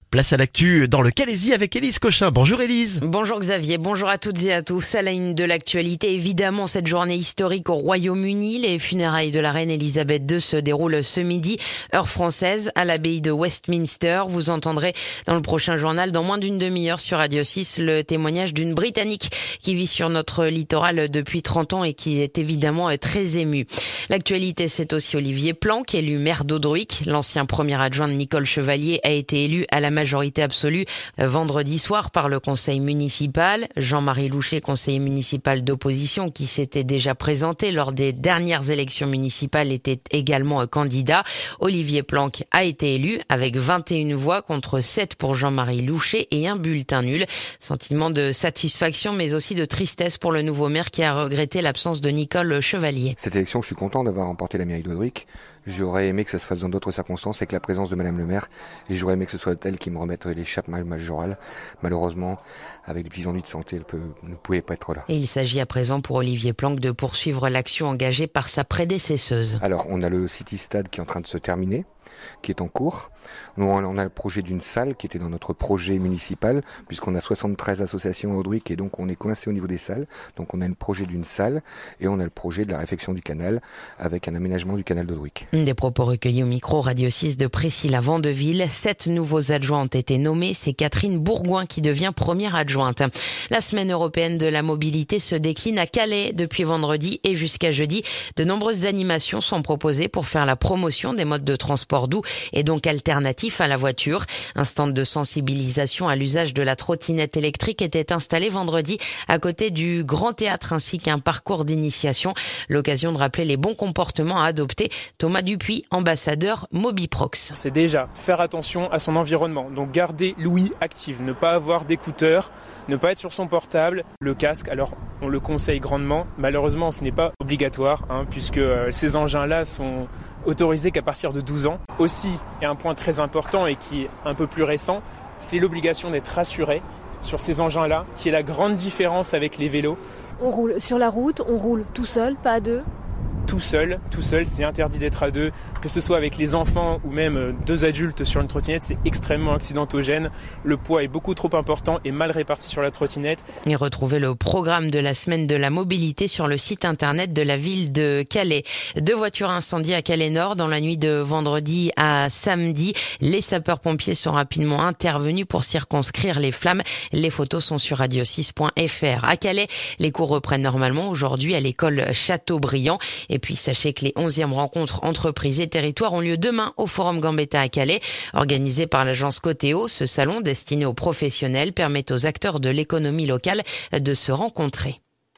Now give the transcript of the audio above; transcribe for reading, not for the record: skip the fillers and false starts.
Place à l'actu dans le Calaisis avec Élise Cochin. Bonjour Élise. Bonjour Xavier, bonjour à toutes et à tous. À la une de l'actualité, évidemment, cette journée historique au Royaume-Uni. Les funérailles de la reine Elisabeth II se déroulent ce midi, heure française, à l'abbaye de Westminster. Vous entendrez dans le prochain journal, dans moins d'une demi-heure sur Radio 6, le témoignage d'une Britannique qui vit sur notre littoral depuis 30 ans et qui est évidemment très émue. L'actualité, c'est aussi Olivier Planck, élu maire d'Audruic. L'ancien premier adjoint de Nicole Chevalier a été élu à la majorité absolue vendredi soir par le conseil municipal. Jean-Marie Louchet, conseiller municipal d'opposition qui s'était déjà présenté lors des dernières élections municipales, était également candidat. Olivier Planck a été élu avec 21 voix contre 7 pour Jean-Marie Louchet et un bulletin nul. Sentiment de satisfaction mais aussi de tristesse pour le nouveau maire qui a regretté l'absence de Nicole Chevalier. Cette élection, je suis content d'avoir remporté la mairie d'Audruic. J'aurais aimé que ça se fasse dans d'autres circonstances avec la présence de Madame le maire et j'aurais aimé que ce soit elle qui me remette l'écharpe majorale. Malheureusement, avec des petits ennuis de santé, elle ne pouvait pas être là. Et il s'agit à présent pour Olivier Planck de poursuivre l'action engagée par sa prédécesseuse. Alors, on a le City Stade qui est en train de se terminer, qui est en cours. On a le projet d'une salle qui était dans notre projet municipal, puisqu'on a 73 associations à Audruic et donc on est coincé au niveau des salles. Donc on a le projet d'une salle et on a le projet de la réfection du canal avec un aménagement du canal d'Audruic. Des propos recueillis au micro Radio 6 de Priscilla Vandeville. 7 nouveaux adjoints ont été nommés. C'est Catherine Bourgoin qui devient première adjointe. La semaine européenne de la mobilité se décline à Calais depuis vendredi et jusqu'à jeudi. De nombreuses animations sont proposées pour faire la promotion des modes de transport doux et donc alternatifs à la voiture. Un stand de sensibilisation à l'usage de la trottinette électrique était installé vendredi à côté du Grand Théâtre ainsi qu'un parcours d'initiation. L'occasion de rappeler les bons comportements à adopter. Thomas Dupuis, ambassadeur Mobiprox. C'est déjà faire attention à son environnement. Donc garder l'ouïe active, ne pas avoir d'écouteurs, ne pas être sur son portable. Le casque, alors on le conseille grandement. Malheureusement, ce n'est pas obligatoire puisque ces engins-là sont autorisés qu'à partir de 12 ans. Aussi, il y a un point très important et qui est un peu plus récent, c'est l'obligation d'être rassuré sur ces engins-là, qui est la grande différence avec les vélos. On roule sur la route, on roule tout seul, pas à deux. Tout seul, c'est interdit d'être à deux, que ce soit avec les enfants ou même 2 adultes sur une trottinette, c'est extrêmement accidentogène. Le poids est beaucoup trop important et mal réparti sur la trottinette. Et retrouvez le programme de la semaine de la mobilité sur le site internet de la ville de Calais. 2 voitures incendiées à Calais Nord dans la nuit de vendredi à samedi. Les sapeurs-pompiers sont rapidement intervenus pour circonscrire les flammes. Les photos sont sur radio6.fr. À Calais, les cours reprennent normalement aujourd'hui à l'école Châteaubriand. Et puis sachez que les 11e rencontres entreprises et territoires ont lieu demain au Forum Gambetta à Calais. Organisé par l'agence Coteo, ce salon destiné aux professionnels permet aux acteurs de l'économie locale de se rencontrer.